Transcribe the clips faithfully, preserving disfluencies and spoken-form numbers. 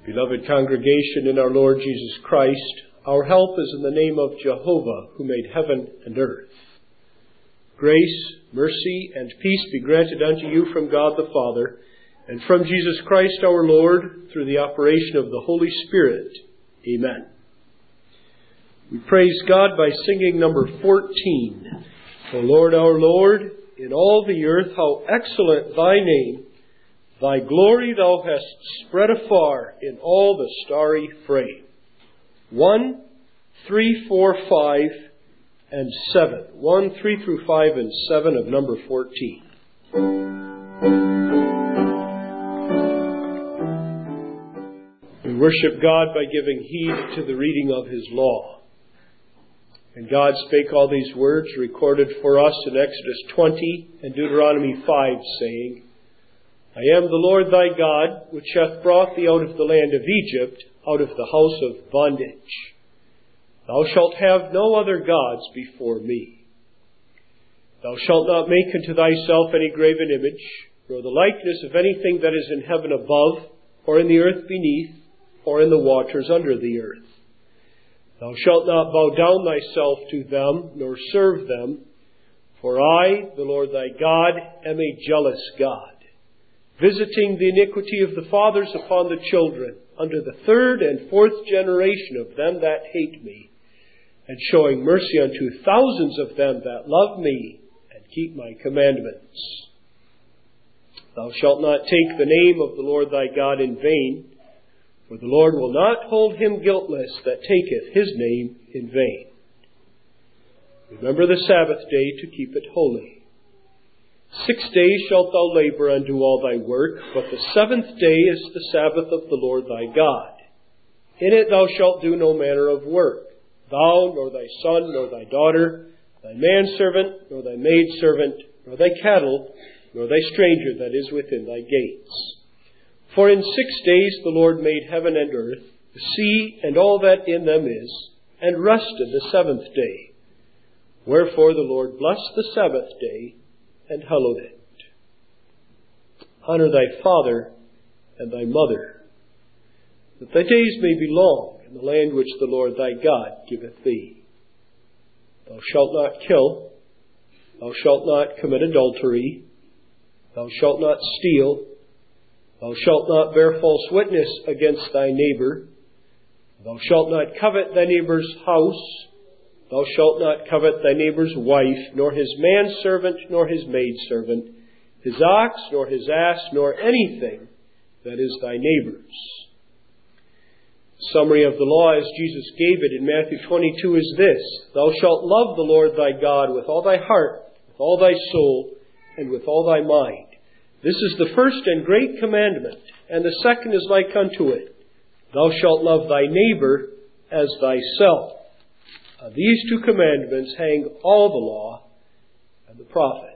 Beloved congregation in our Lord Jesus Christ, our help is in the name of Jehovah, who made heaven and earth. Grace, mercy, and peace be granted unto you from God the Father, and from Jesus Christ our Lord, through the operation of the Holy Spirit. Amen. We praise God by singing number fourteen. O Lord, our Lord, in all the earth how excellent thy name! Thy glory thou hast spread afar in all the starry frame. One, three, four, five, and seven. One, three through five, and seven of number fourteen. We worship God by giving heed to the reading of His law. And God spake all these words recorded for us in Exodus twenty and Deuteronomy five, saying, I am the Lord thy God, which hath brought thee out of the land of Egypt, out of the house of bondage. Thou shalt have no other gods before me. Thou shalt not make unto thyself any graven image, nor the likeness of anything that is in heaven above, or in the earth beneath, or in the waters under the earth. Thou shalt not bow down thyself to them, nor serve them, for I, the Lord thy God, am a jealous God, visiting the iniquity of the fathers upon the children, unto the third and fourth generation of them that hate me, and showing mercy unto thousands of them that love me, and keep my commandments. Thou shalt not take the name of the Lord thy God in vain, for the Lord will not hold him guiltless that taketh his name in vain. Remember the Sabbath day to keep it holy. Six days shalt thou labor and do all thy work, but the seventh day is the Sabbath of the Lord thy God. In it thou shalt do no manner of work, thou, nor thy son, nor thy daughter, thy manservant, nor thy maidservant, nor thy cattle, nor thy stranger that is within thy gates. For in six days the Lord made heaven and earth, the sea, and all that in them is, and rested the seventh day. Wherefore the Lord blessed the Sabbath day, and hallowed it. Honor thy father and thy mother, that thy days may be long in the land which the Lord thy God giveth thee. Thou shalt not kill, thou shalt not commit adultery, thou shalt not steal, thou shalt not bear false witness against thy neighbor, thou shalt not covet thy neighbor's house, thou shalt not covet thy neighbor's wife, nor his manservant, nor his maidservant, his ox, nor his ass, nor anything that is thy neighbor's. The summary of the law as Jesus gave it in Matthew twenty-two is this: Thou shalt love the Lord thy God with all thy heart, with all thy soul, and with all thy mind. This is the first and great commandment, and the second is like unto it. Thou shalt love thy neighbor as thyself. On these two commandments hang all the law and the prophets.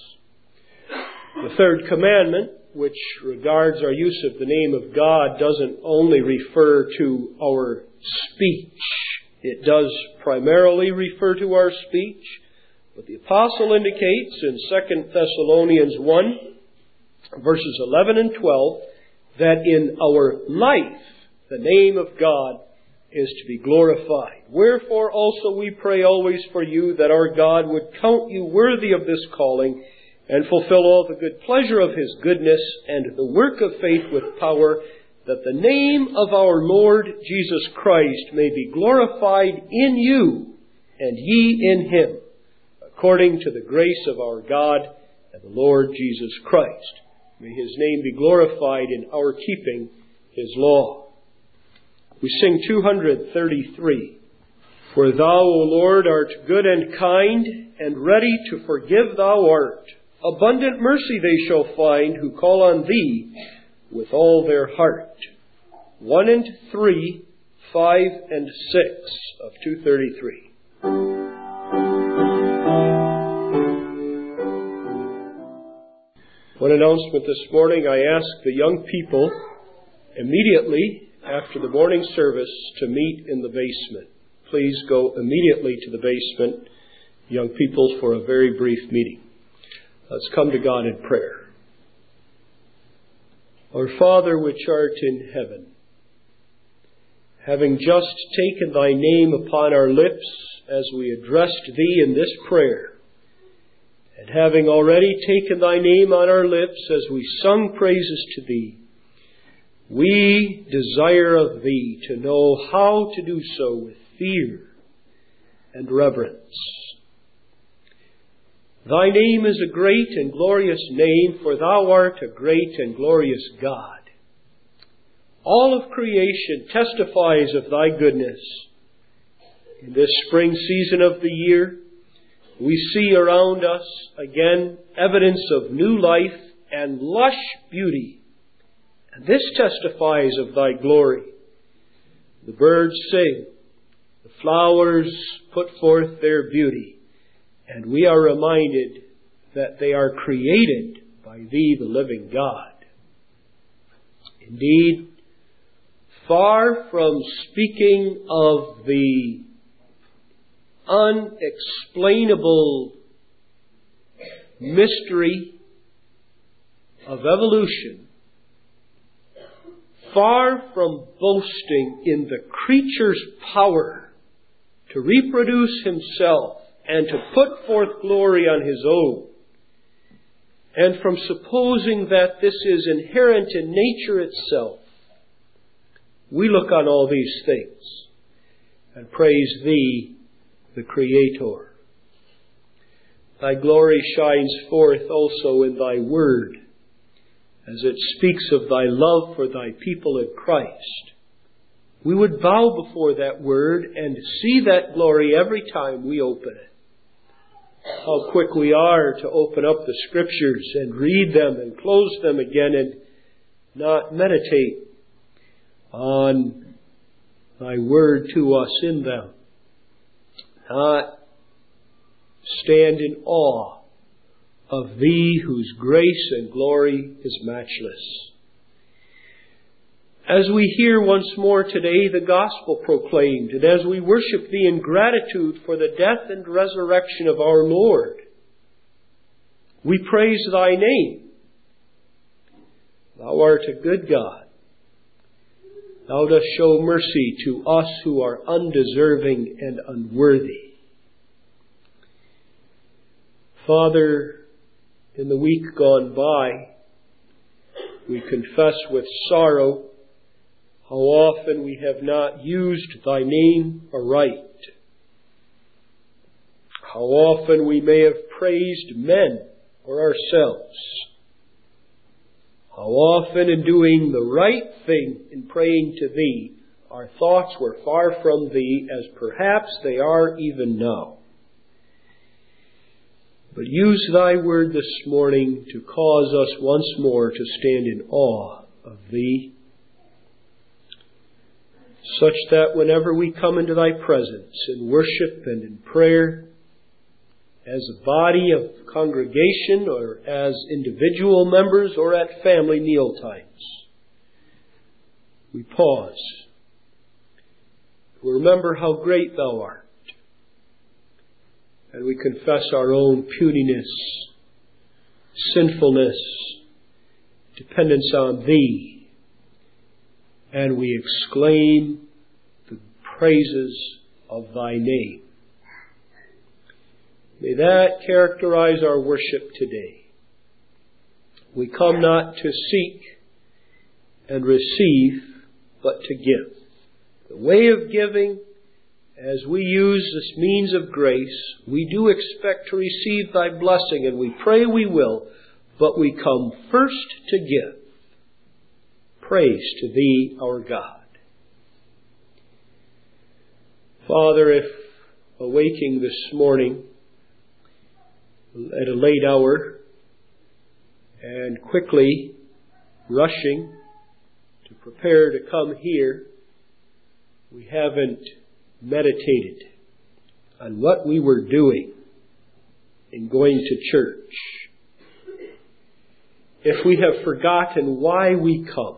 The third commandment, which regards our use of the name of God, doesn't only refer to our speech. It does primarily refer to our speech, but the apostle indicates in Second Thessalonians one, verses eleven and twelve, that in our life the name of God is to be glorified. Wherefore also we pray always for you, that our God would count you worthy of this calling, and fulfill all the good pleasure of His goodness, and the work of faith with power, that the name of our Lord Jesus Christ may be glorified in you, and ye in Him, according to the grace of our God and the Lord Jesus Christ. May His name be glorified in our keeping His law. We sing two thirty-three. For thou, O Lord, art good and kind, and ready to forgive thou art. Abundant mercy they shall find who call on thee with all their heart. One and three, five and six of two thirty-three. One announcement this morning: I asked the young people immediately after the morning service to meet in the basement. Please go immediately to the basement, young people, for a very brief meeting. Let's come to God in prayer. Our Father which art in heaven, having just taken Thy name upon our lips as we addressed Thee in this prayer, and having already taken Thy name on our lips as we sung praises to Thee, we desire of Thee to know how to do so with fear and reverence. Thy name is a great and glorious name, for Thou art a great and glorious God. All of creation testifies of Thy goodness. In this spring season of the year, we see around us again evidence of new life and lush beauty. And this testifies of Thy glory. The birds sing, the flowers put forth their beauty, and we are reminded that they are created by Thee, the living God. Indeed, far from speaking of the unexplainable mystery of evolution, far from boasting in the creature's power to reproduce himself and to put forth glory on his own, and from supposing that this is inherent in nature itself, we look on all these things and praise Thee, the Creator. Thy glory shines forth also in Thy Word, as it speaks of Thy love for Thy people in Christ. We would bow before that Word and see that glory every time we open it. How quick we are to open up the Scriptures and read them and close them again and not meditate on Thy Word to us in them. Not stand in awe of Thee whose grace and glory is matchless. As we hear once more today the gospel proclaimed, and as we worship Thee in gratitude for the death and resurrection of our Lord, we praise Thy name. Thou art a good God. Thou dost show mercy to us who are undeserving and unworthy. Father, in the week gone by, we confess with sorrow how often we have not used Thy name aright. How often we may have praised men or ourselves. How often in doing the right thing in praying to Thee, our thoughts were far from Thee, as perhaps they are even now. But use Thy word this morning to cause us once more to stand in awe of Thee, such that whenever we come into Thy presence in worship and in prayer, as a body of congregation or as individual members or at family meal times, we pause. We remember how great Thou art. And we confess our own puniness, sinfulness, dependence on Thee. And we exclaim the praises of Thy name. May that characterize our worship today. We come not to seek and receive, but to give. The way of giving, as we use this means of grace, we do expect to receive Thy blessing, and we pray we will, but we come first to give. Praise to Thee, our God. Father, if awaking this morning at a late hour and quickly rushing to prepare to come here, we haven't meditated on what we were doing in going to church, if we have forgotten why we come,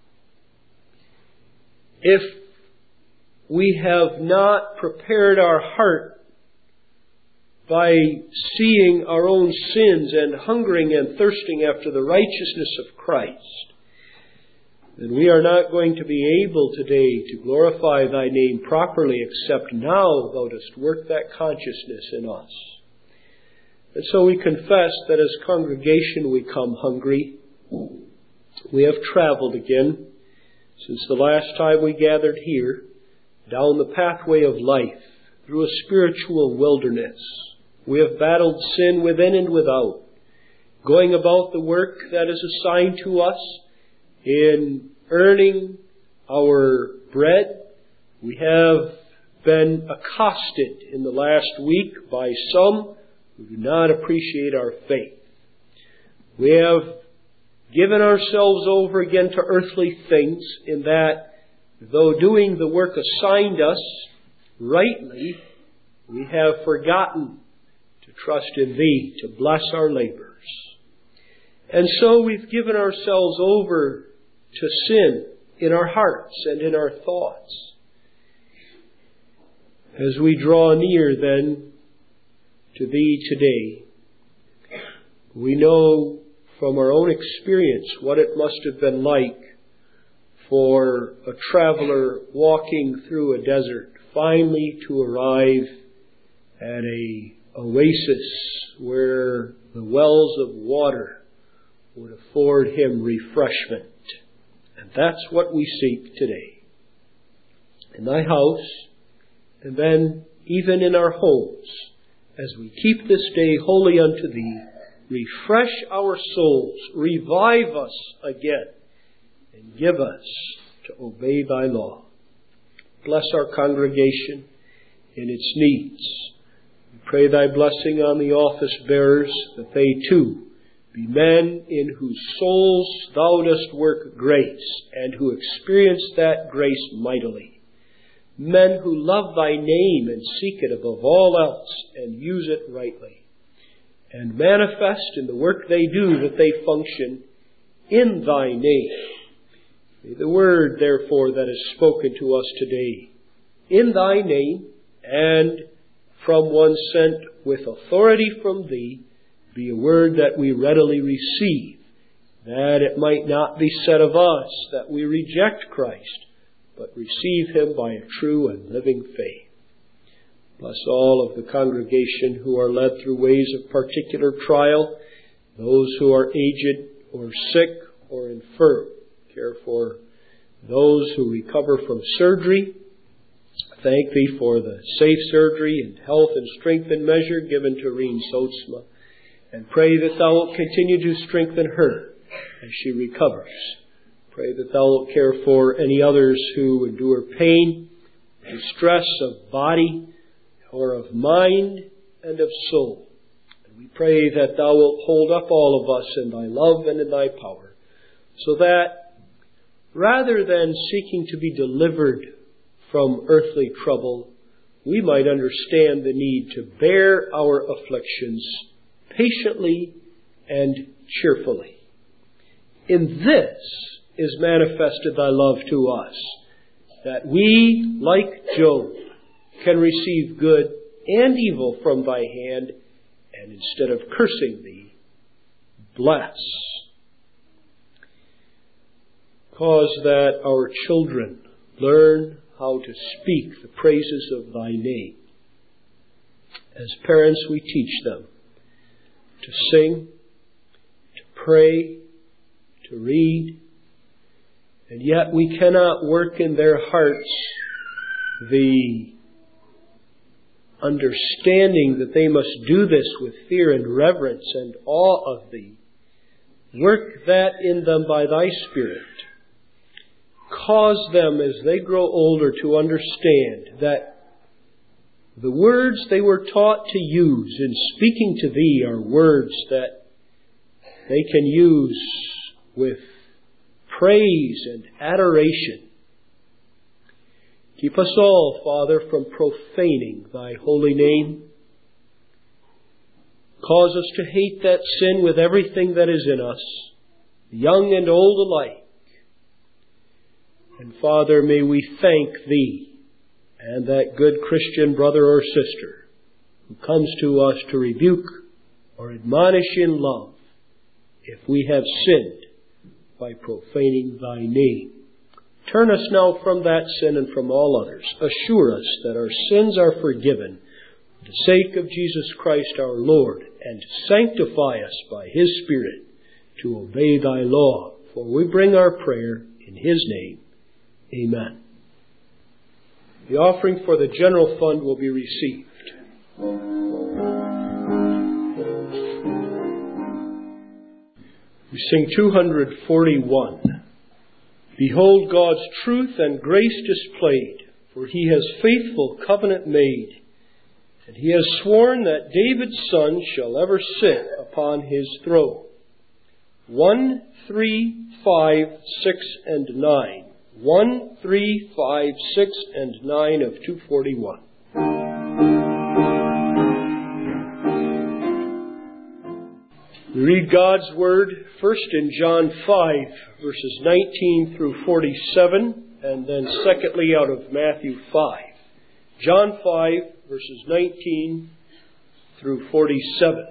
if we have not prepared our heart by seeing our own sins and hungering and thirsting after the righteousness of Christ, then we are not going to be able today to glorify Thy name properly, except now Thou dost work that consciousness in us. And so we confess that as congregation we come hungry. We have traveled again since the last time we gathered here, down the pathway of life, through a spiritual wilderness. We have battled sin within and without, going about the work that is assigned to us in earning our bread. We have been accosted in the last week by some who do not appreciate our faith. We have given ourselves over again to earthly things, in that, though doing the work assigned us rightly, we have forgotten to trust in Thee to bless our labors. And so we've given ourselves over to sin in our hearts and in our thoughts. As we draw near then to Thee today, we know from our own experience what it must have been like for a traveler walking through a desert finally to arrive at a oasis where the wells of water would afford him refreshment. And that's what we seek today. In Thy house, and then even in our homes, as we keep this day holy unto Thee, refresh our souls, revive us again, and give us to obey Thy law. Bless our congregation in its needs. We pray Thy blessing on the office bearers, that they too be men in whose souls Thou dost work grace, and who experience that grace mightily. Men who love Thy name and seek it above all else, and use it rightly, and manifest in the work they do that they function in Thy name. May the word, therefore, that is spoken to us today, in Thy name, and from one sent with authority from Thee, be a word that we readily receive, that it might not be said of us that we reject Christ, but receive Him by a true and living faith. Bless all of the congregation who are led through ways of particular trial, those who are aged or sick or infirm. Care for those who recover from surgery. Thank Thee for the safe surgery and health and strength and measure given to Reen Sotsma, and pray that Thou wilt continue to strengthen her as she recovers. Pray that Thou wilt care for any others who endure pain, distress of body, or of mind and of soul. And we pray that Thou wilt hold up all of us in Thy love and in Thy power, so that rather than seeking to be delivered from earthly trouble, we might understand the need to bear our afflictions patiently and cheerfully. In this is manifested Thy love to us, that we, like Job, can receive good and evil from Thy hand, and instead of cursing Thee, bless. Cause that our children learn how to speak the praises of Thy name. As parents, we teach them to sing, to pray, to read, and yet we cannot work in their hearts the understanding that they must do this with fear and reverence and awe of Thee. Work that in them by Thy Spirit. Cause them, as they grow older, to understand that the words they were taught to use in speaking to Thee are words that they can use with praise and adoration. Keep us all, Father, from profaning Thy holy name. Cause us to hate that sin with everything that is in us, young and old alike. And Father, may we thank Thee and that good Christian brother or sister who comes to us to rebuke or admonish in love if we have sinned by profaning thy name. Turn us now from that sin and from all others. Assure us that our sins are forgiven for the sake of Jesus Christ our Lord, and sanctify us by His Spirit to obey thy law. For we bring our prayer in His name. Amen. The offering for the general fund will be received. We sing two forty-one. Behold God's truth and grace displayed, for He has faithful covenant made, and He has sworn that David's son shall ever sit upon His throne. One, three, five, six, and nine. One, three, five, six, and nine of two forty-one. We read God's Word first in John five, verses nineteen through forty-seven, and then secondly out of Matthew five. John five, verses nineteen through forty-seven.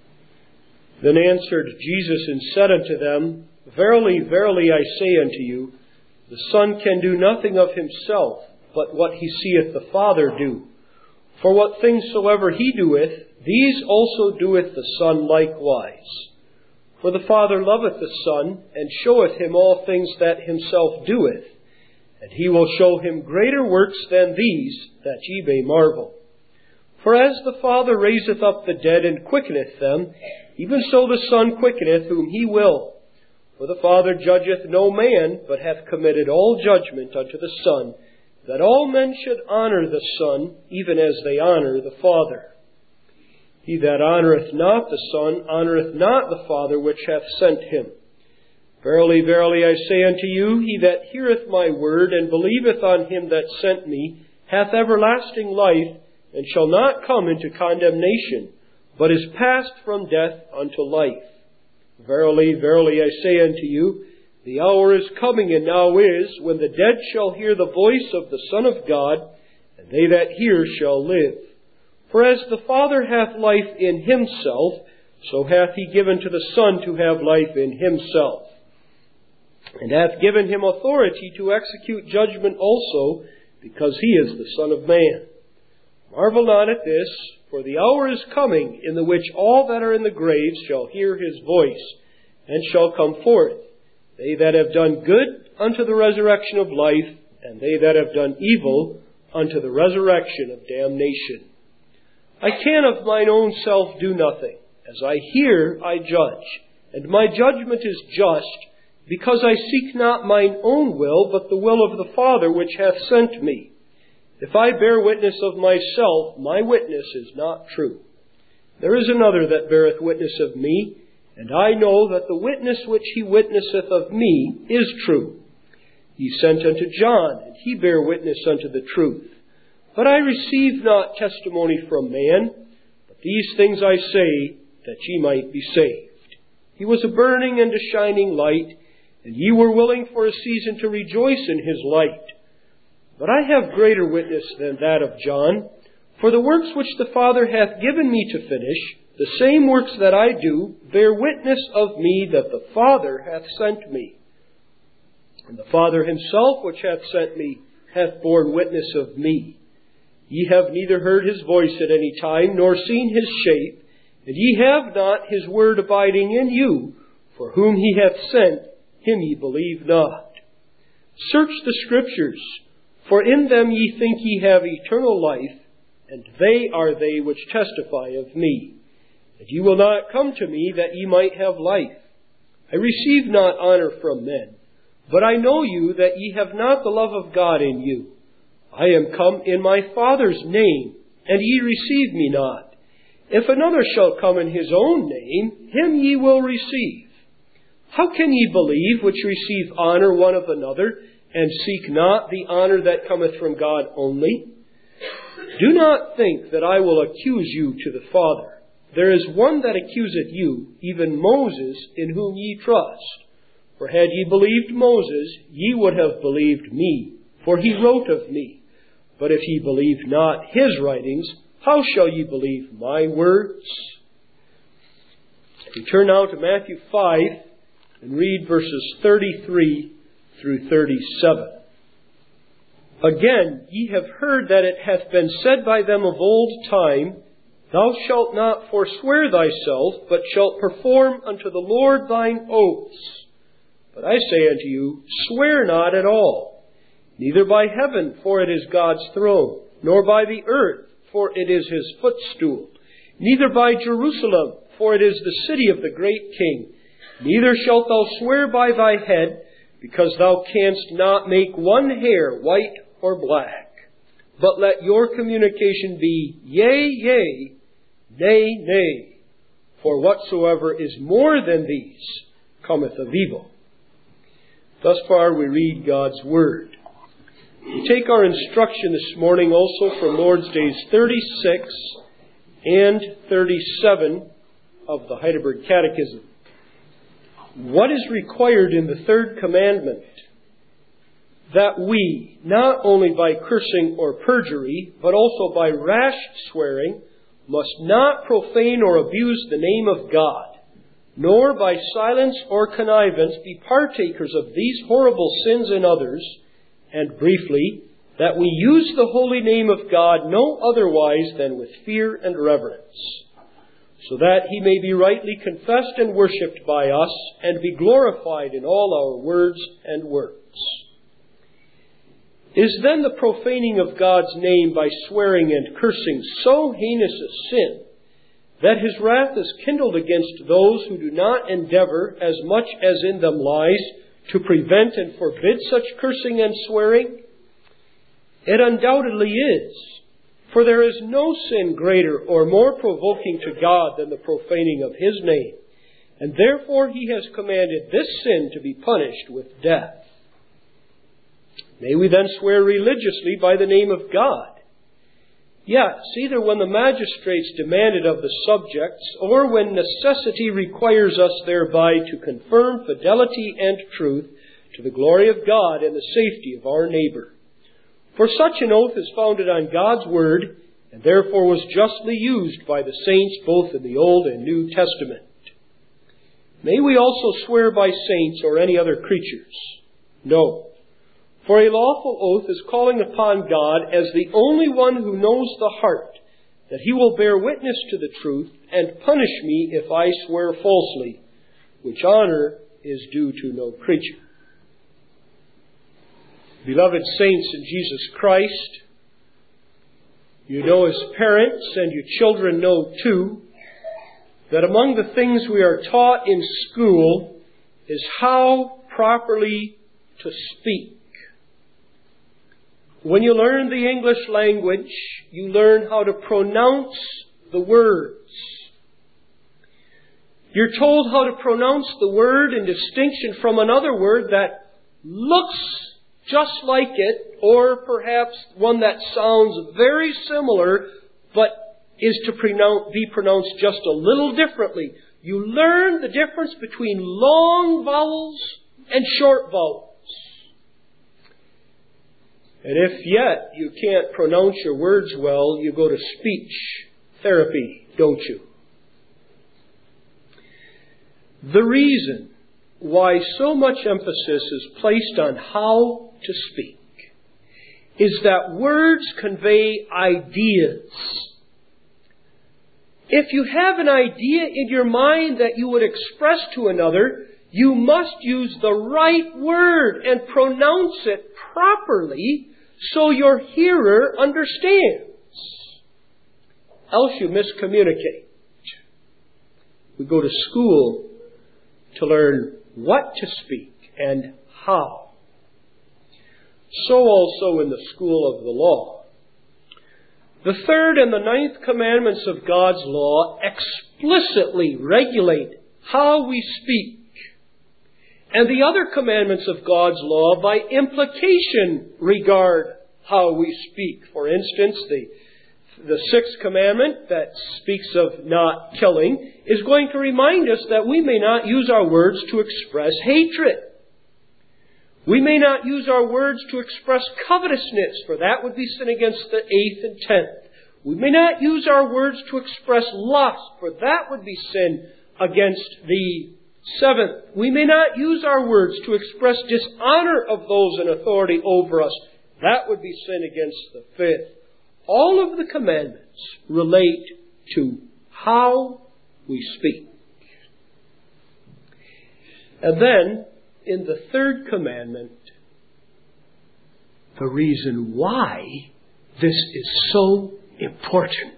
Then answered Jesus and said unto them, Verily, verily, I say unto you, the Son can do nothing of himself, but what he seeth the Father do. For what things soever he doeth, these also doeth the Son likewise. For the Father loveth the Son, and showeth him all things that himself doeth, and he will show him greater works than these, that ye may marvel. For as the Father raiseth up the dead and quickeneth them, even so the Son quickeneth whom he will. For the Father judgeth no man, but hath committed all judgment unto the Son, that all men should honour the Son, even as they honour the Father. He that honoureth not the Son honoureth not the Father which hath sent him. Verily, verily, I say unto you, he that heareth my word, and believeth on him that sent me, hath everlasting life, and shall not come into condemnation, but is passed from death unto life. Verily, verily, I say unto you, the hour is coming, and now is, when the dead shall hear the voice of the Son of God, and they that hear shall live. For as the Father hath life in himself, so hath he given to the Son to have life in himself, and hath given him authority to execute judgment also, because he is the Son of Man. Marvel not at this, for the hour is coming in the which all that are in the graves shall hear his voice, and shall come forth, they that have done good unto the resurrection of life, and they that have done evil unto the resurrection of damnation. I can of mine own self do nothing. As I hear, I judge, and my judgment is just, because I seek not mine own will, but the will of the Father which hath sent me. If I bear witness of myself, my witness is not true. There is another that beareth witness of me, and I know that the witness which he witnesseth of me is true. He sent unto John, and he bare witness unto the truth. But I receive not testimony from man, but these things I say, that ye might be saved. He was a burning and a shining light, and ye were willing for a season to rejoice in his light. But I have greater witness than that of John, for the works which the Father hath given me to finish, the same works that I do, bear witness of me that the Father hath sent me. And the Father himself which hath sent me hath borne witness of me. Ye have neither heard his voice at any time, nor seen his shape, and ye have not his word abiding in you, for whom he hath sent, him ye believe not. Search the Scriptures, for in them ye think ye have eternal life, and they are they which testify of me. And ye will not come to me that ye might have life. I receive not honour from men, but I know you that ye have not the love of God in you. I am come in my Father's name, and ye receive me not. If another shall come in his own name, him ye will receive. How can ye believe which receive honour one of another, and seek not the honour that cometh from God only? Do not think that I will accuse you to the Father. There is one that accuseth you, even Moses, in whom ye trust. For had ye believed Moses, ye would have believed me, for he wrote of me. But if ye believe not his writings, how shall ye believe my words? We turn now to Matthew five, and read verses thirty-three through thirty-seven. Again, ye have heard that it hath been said by them of old time, Thou shalt not forswear thyself, but shalt perform unto the Lord thine oaths. But I say unto you, swear not at all, neither by heaven, for it is God's throne, nor by the earth, for it is his footstool, neither by Jerusalem, for it is the city of the great King. Neither shalt thou swear by thy head, because thou canst not make one hair white or black. But let your communication be yea, yea, nay, nay. For whatsoever is more than these cometh of evil. Thus far we read God's Word. We take our instruction this morning also from Lord's Days thirty-six and thirty-seven of the Heidelberg Catechism. What is required in the third commandment? That we, not only by cursing or perjury, but also by rash swearing, must not profane or abuse the name of God, nor by silence or connivance be partakers of these horrible sins in others, and briefly, that we use the holy name of God no otherwise than with fear and reverence, so that he may be rightly confessed and worshipped by us, and be glorified in all our words and works. Is then the profaning of God's name by swearing and cursing so heinous a sin that his wrath is kindled against those who do not endeavor, as much as in them lies, to prevent and forbid such cursing and swearing? It undoubtedly is, for there is no sin greater or more provoking to God than the profaning of his name, and therefore he has commanded this sin to be punished with death. May we then swear religiously by the name of God? Yes, either when the magistrates demand it of the subjects, or when necessity requires us thereby to confirm fidelity and truth to the glory of God and the safety of our neighbor. For such an oath is founded on God's Word, and therefore was justly used by the saints both in the Old and New Testament. May we also swear by saints or any other creatures? No. For a lawful oath is calling upon God as the only one who knows the heart, that he will bear witness to the truth and punish me if I swear falsely, which honor is due to no creature. Beloved saints in Jesus Christ, you know as parents, and your children know too, that among the things we are taught in school is how properly to speak. When you learn the English language, you learn how to pronounce the words. You're told how to pronounce the word in distinction from another word that looks just like it, or perhaps one that sounds very similar, but is to pronounce, be pronounced just a little differently. You learn the difference between long vowels and short vowels. And if yet you can't pronounce your words well, you go to speech therapy, don't you? The reason why so much emphasis is placed on how to speak is that words convey ideas. If you have an idea in your mind that you would express to another, you must use the right word and pronounce it properly so your hearer understands. Else you miscommunicate. We go to school to learn what to speak and how. So also in the school of the law. The third and the ninth commandments of God's law explicitly regulate how we speak. And the other commandments of God's law, by implication, regard how we speak. For instance, the, the sixth commandment that speaks of not killing is going to remind us that we may not use our words to express hatred. We may not use our words to express covetousness, for that would be sin against the eighth and tenth. We may not use our words to express lust, for that would be sin against the Seventh, we may not use our words to express dishonor of those in authority over us. That would be sin against the fifth. All of the commandments relate to how we speak. And then, in the third commandment, the reason why this is so important.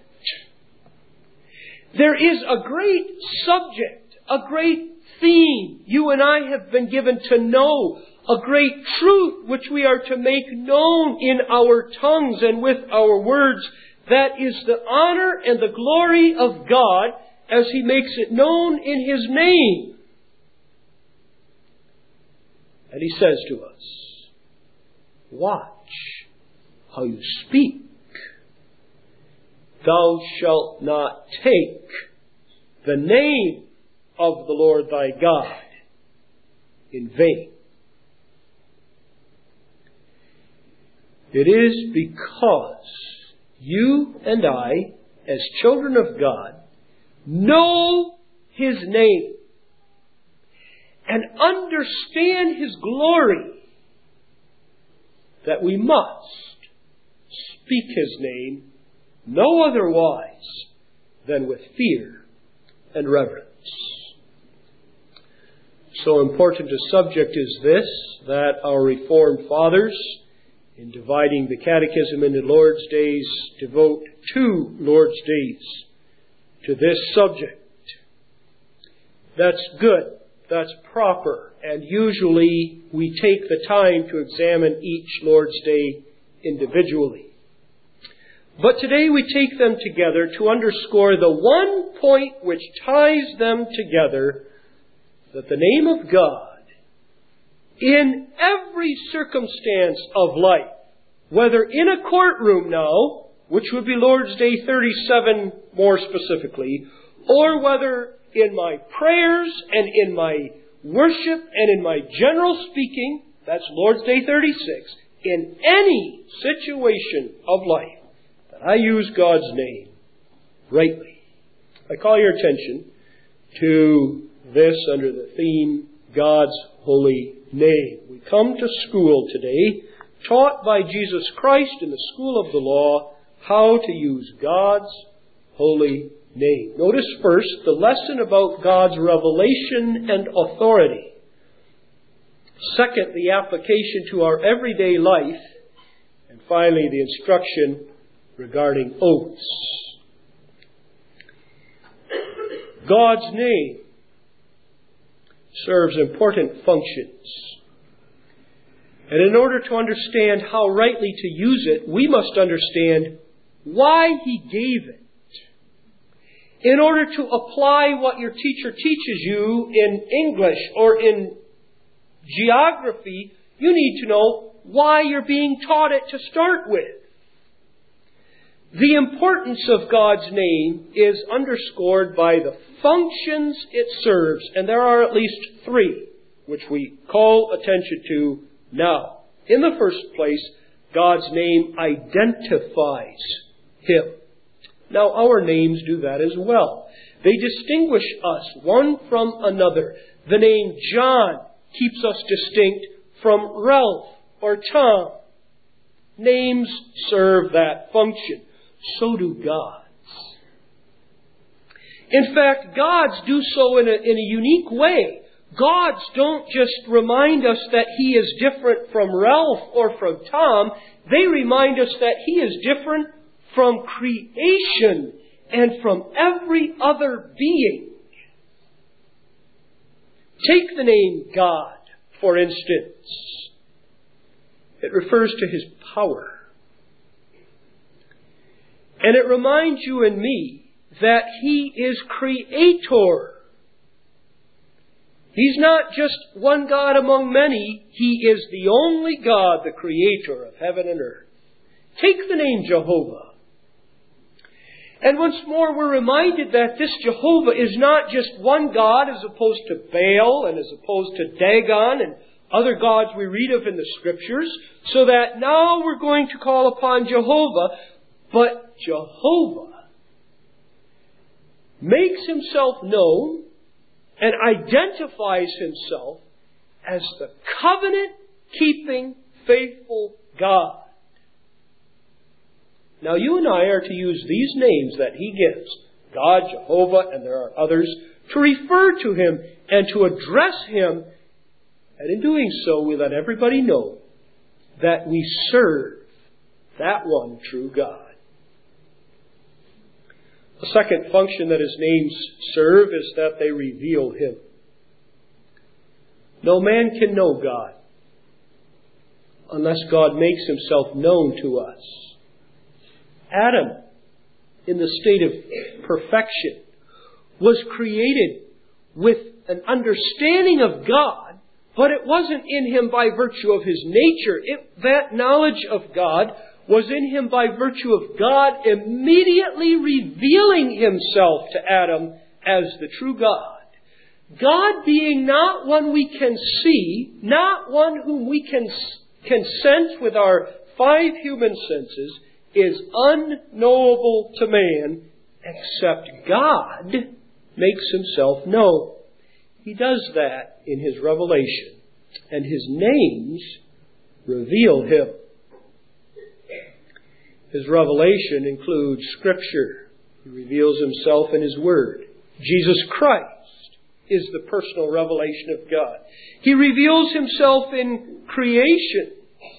There is a great subject, a great theme you and I have been given to know, a great truth which we are to make known in our tongues and with our words. That is the honor and the glory of God as He makes it known in His name. And He says to us, watch how you speak. Thou shalt not take the name of the Lord thy God in vain. It is because you and I, as children of God, know His name and understand His glory that we must speak His name no otherwise than with fear and reverence. So important a subject is this, that our Reformed Fathers, in dividing the Catechism into Lord's Days, devote two Lord's Days to this subject. That's good. That's proper. And usually we take the time to examine each Lord's Day individually. But today we take them together to underscore the one point which ties them together, that the name of God, in every circumstance of life, whether in a courtroom now, which would be Lord's Day thirty-seven more specifically, or whether in my prayers and in my worship and in my general speaking, that's Lord's Day thirty-six, in any situation of life, that I use God's name rightly. I call your attention to this under the theme, God's holy name. We come to school today, taught by Jesus Christ in the school of the law, how to use God's holy name. Notice first the lesson about God's revelation and authority. Second, the application to our everyday life. And finally, the instruction regarding oaths. God's name serves important functions. And in order to understand how rightly to use it, we must understand why He gave it. In order to apply what your teacher teaches you in English or in geography, you need to know why you're being taught it to start with. The importance of God's name is underscored by the functions it serves, and there are at least three, which we call attention to now. In the first place, God's name identifies Him. Now, our names do that as well. They distinguish us one from another. The name John keeps us distinct from Ralph or Tom. Names serve that function. So do God's. In fact, God's do so in a, in a unique way. God's don't just remind us that He is different from Ralph or from Tom. They remind us that He is different from creation and from every other being. Take the name God, for instance. It refers to His power. And it reminds you and me that He is Creator. He's not just one God among many. He is the only God, the Creator of heaven and earth. Take the name Jehovah. And once more we're reminded that this Jehovah is not just one God as opposed to Baal and as opposed to Dagon and other gods we read of in the Scriptures, so that now we're going to call upon Jehovah. But Jehovah makes Himself known and identifies Himself as the covenant-keeping, faithful God. Now you and I are to use these names that He gives, God, Jehovah, and there are others, to refer to Him and to address Him. And in doing so, we let everybody know that we serve that one true God. The second function that His names serve is that they reveal Him. No man can know God unless God makes Himself known to us. Adam, in the state of perfection, was created with an understanding of God, but it wasn't in him by virtue of his nature. It, that knowledge of God was in him by virtue of God immediately revealing Himself to Adam as the true God. God being not one we can see, not one whom we can, can sense with our five human senses, is unknowable to man, except God makes Himself known. He does that in His revelation, and His names reveal Him. His revelation includes Scripture. He reveals Himself in His Word. Jesus Christ is the personal revelation of God. He reveals Himself in creation.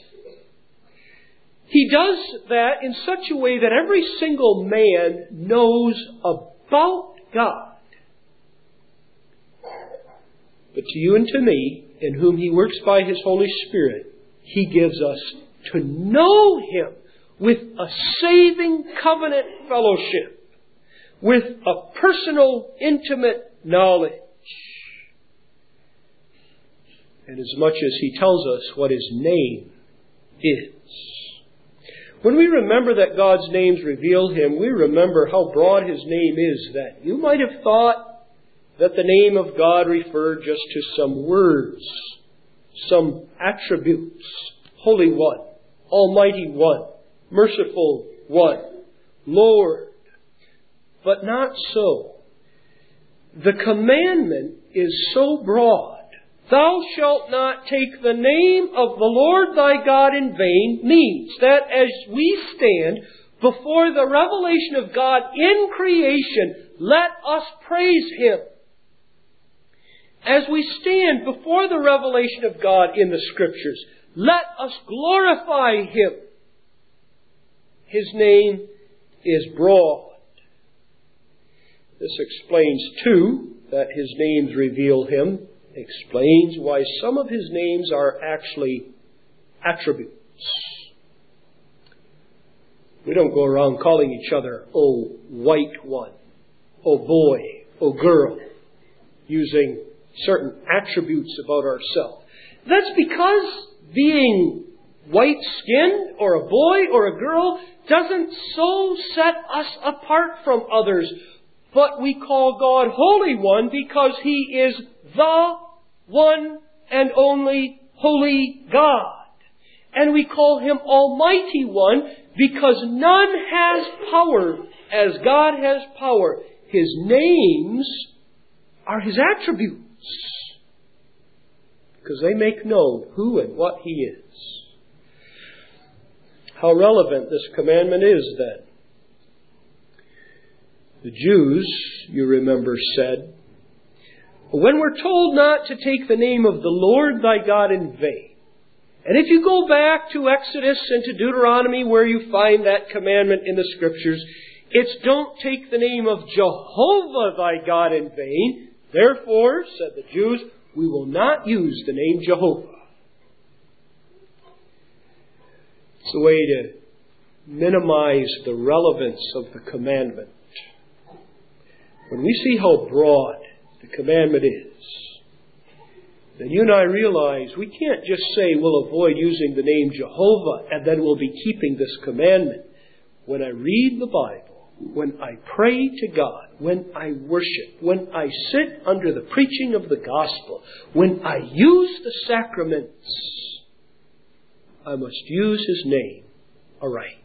He does that in such a way that every single man knows about God. But to you and to me, in whom He works by His Holy Spirit, He gives us to know Him with a saving covenant fellowship, with a personal, intimate knowledge. And as much as He tells us what His name is. When we remember that God's names reveal Him, we remember how broad His name is then. You might have thought that the name of God referred just to some words, some attributes. Holy One, Almighty One, Merciful One, Lord. But not so. The commandment is so broad. Thou shalt not take the name of the Lord thy God in vain means that as we stand before the revelation of God in creation, let us praise Him. As we stand before the revelation of God in the Scriptures, let us glorify Him. His name is broad. This explains, too, that His names reveal Him. Explains why some of His names are actually attributes. We don't go around calling each other, oh, white one, oh, boy, oh, girl, using certain attributes about ourselves. That's because being white-skinned or a boy or a girl doesn't so set us apart from others. But we call God Holy One because He is the one and only holy God. And we call Him Almighty One because none has power as God has power. His names are His attributes because they make known who and what He is. How relevant this commandment is then. The Jews, you remember, said, when we're told not to take the name of the Lord thy God in vain, and if you go back to Exodus and to Deuteronomy where you find that commandment in the Scriptures, it's don't take the name of Jehovah thy God in vain. Therefore, said the Jews, we will not use the name Jehovah. It's a way to minimize the relevance of the commandment. When we see how broad the commandment is, then you and I realize we can't just say we'll avoid using the name Jehovah and then we'll be keeping this commandment. When I read the Bible, when I pray to God, when I worship, when I sit under the preaching of the gospel, when I use the sacraments, I must use His name aright.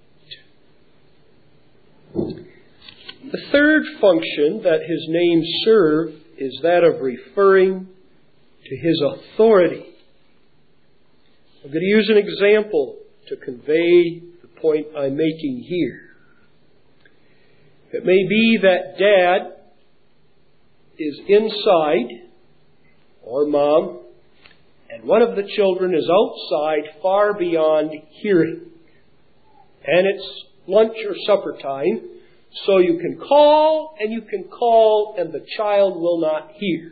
The third function that His names serve is that of referring to His authority. I'm going to use an example to convey the point I'm making here. It may be that Dad is inside, or Mom, and one of the children is outside far beyond hearing. And it's lunch or supper time, so you can call and you can call and the child will not hear.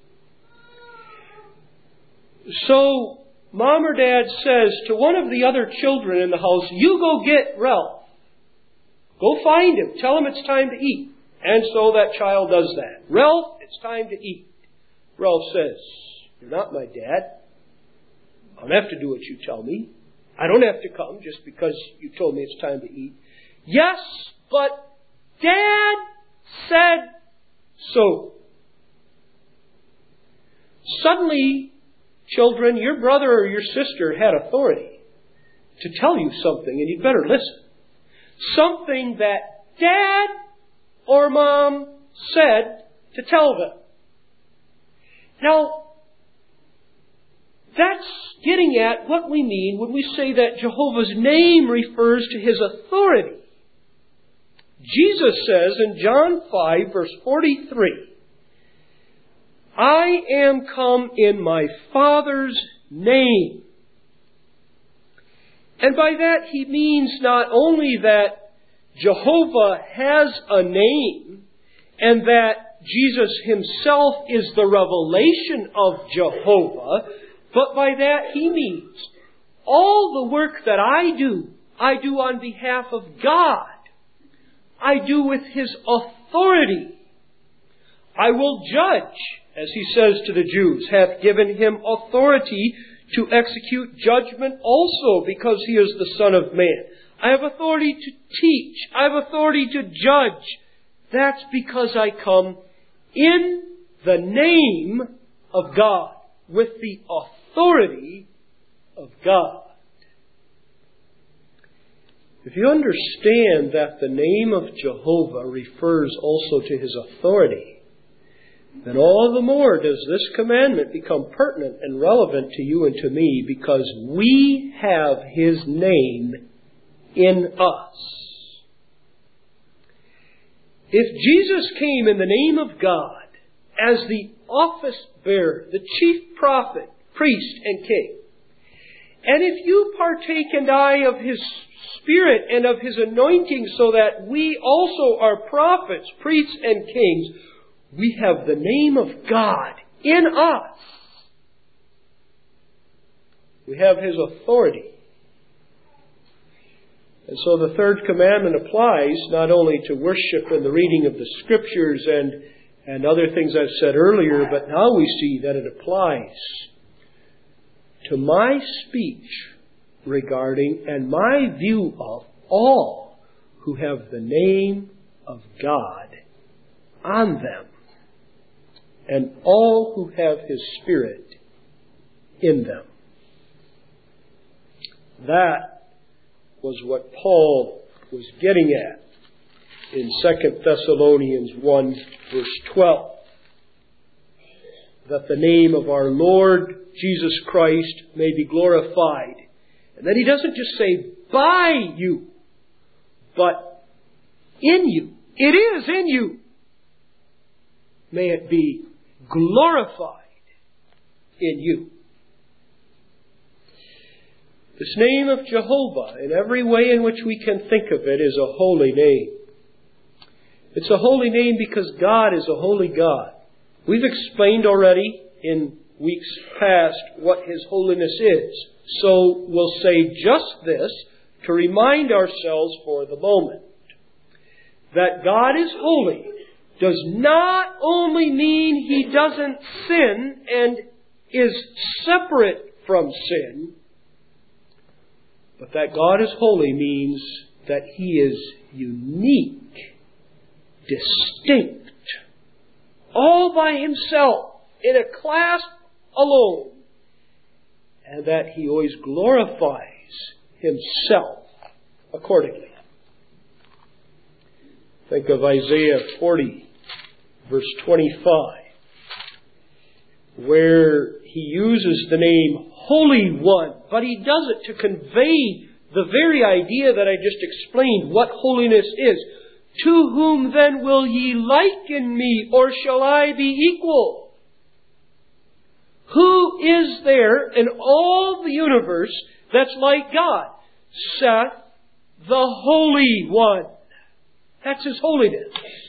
So Mom or Dad says to one of the other children in the house, "You go get Ralph. Go find him. Tell him it's time to eat." And so that child does that. "Ralph, it's time to eat." Ralph says, "You're not my dad. I don't have to do what you tell me. I don't have to come just because you told me it's time to eat." "Yes, but Dad said so." Suddenly, children, your brother or your sister had authority to tell you something, and you'd better listen. Something that Dad or Mom said to tell them. Now, that's getting at what we mean when we say that Jehovah's name refers to His authority. Jesus says in John five, verse forty-three, "I am come in my Father's name." And by that He means not only that Jehovah has a name and that Jesus Himself is the revelation of Jehovah, but by that He means all the work that I do, I do on behalf of God. I do with His authority. "I will judge," as He says to the Jews, "hath given Him authority to execute judgment also, because He is the Son of Man. I have authority to teach. I have authority to judge." That's because I come in the name of God, with the authority of God. If you understand that the name of Jehovah refers also to His authority, then all the more does this commandment become pertinent and relevant to you and to me, because we have His name in us. If Jesus came in the name of God as the office bearer, the chief prophet, priest, and king, and if you partake and I of His Spirit and of His anointing so that we also are prophets, priests, and kings, we have the name of God in us. We have His authority. And so the third commandment applies not only to worship and the reading of the Scriptures and, and other things I've said earlier, but now we see that it applies to my speech regarding and my view of all who have the name of God on them, and all who have His Spirit in them. That was what Paul was getting at in Second Thessalonians one, verse twelve. That the name of our Lord Jesus Christ may be glorified. And then he doesn't just say by you, but in you. It is in you. May it be glorified in you. This name of Jehovah, in every way in which we can think of it, is a holy name. It's a holy name because God is a holy God. We've explained already in weeks past what His holiness is. So we'll say just this to remind ourselves for the moment. That God is holy does not only mean He doesn't sin and is separate from sin, but that God is holy means that He is unique, distinct, all by Himself, in a class alone, and that He always glorifies Himself accordingly. Think of Isaiah forty, verse twenty-five. where he uses the name Holy One, but he does it to convey the very idea that I just explained, what holiness is. To whom then will ye liken me, or shall I be equal? Who is there in all the universe that's like God? Seth, the Holy One. That's His holiness.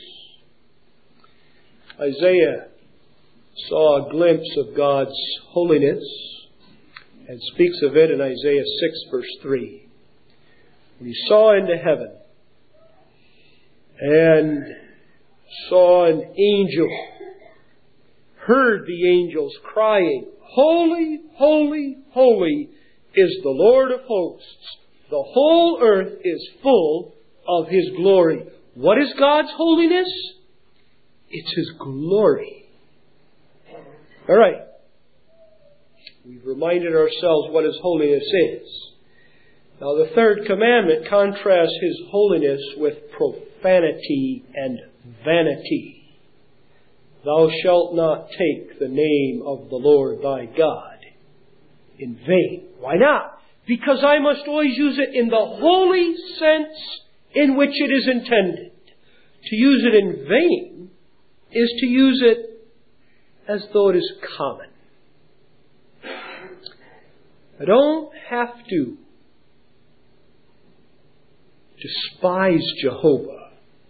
Isaiah saw a glimpse of God's holiness and speaks of it in Isaiah six verse three. When he saw into heaven and saw an angel, heard the angels crying, Holy, holy, holy is the Lord of hosts. The whole earth is full of His glory. What is God's holiness? It's His glory. All right. We've reminded ourselves what His holiness is. Now the third commandment contrasts His holiness with profanity and vanity. Thou shalt not take the name of the Lord thy God in vain. Why not? Because I must always use it in the holy sense in which it is intended. To use it in vain is to use it as though it is common. I don't have to despise Jehovah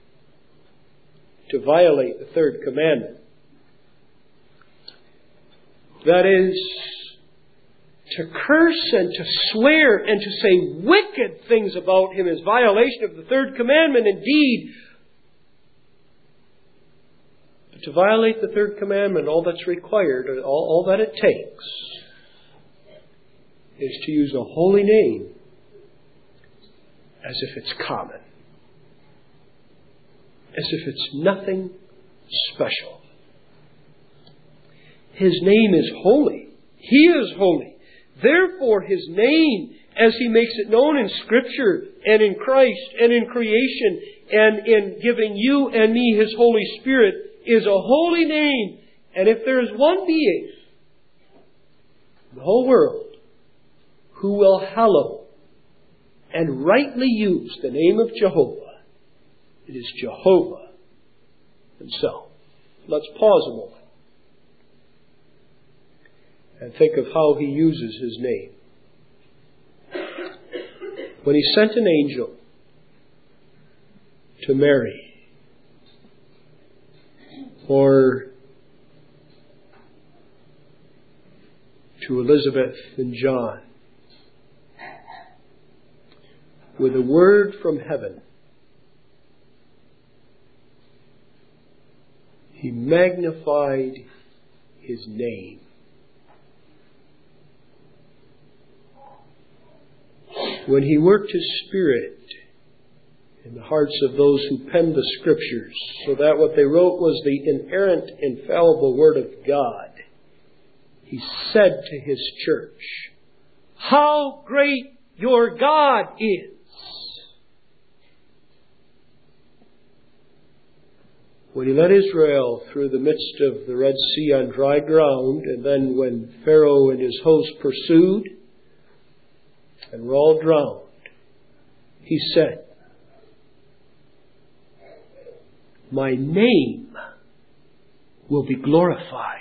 to violate the third commandment. That is, to curse and to swear and to say wicked things about Him is violation of the third commandment indeed. But to violate the third commandment, all that's required, all, all that it takes, is to use a holy name as if it's common. As if it's nothing special. His name is holy. He is holy. Therefore, His name, as He makes it known in Scripture and in Christ and in creation and in giving you and me His Holy Spirit, is a holy name. And if there is one being in the whole world who will hallow and rightly use the name of Jehovah, it is Jehovah Himself. Let's pause a moment and think of how He uses His name. When He sent an angel to Mary, or to Elizabeth and John, with a word from heaven, He magnified His name. When He worked His Spirit in the hearts of those who penned the Scriptures, so that what they wrote was the inerrant, infallible Word of God, He said to His church, how great your God is! When He led Israel through the midst of the Red Sea on dry ground, and then when Pharaoh and his host pursued and were all drowned, He said, my name will be glorified.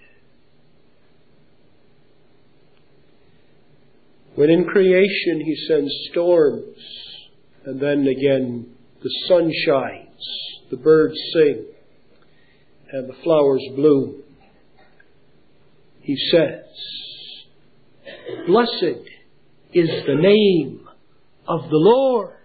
When in creation He sends storms, and then again the sun shines, the birds sing, and the flowers bloom, He says, blessed is the name of the Lord.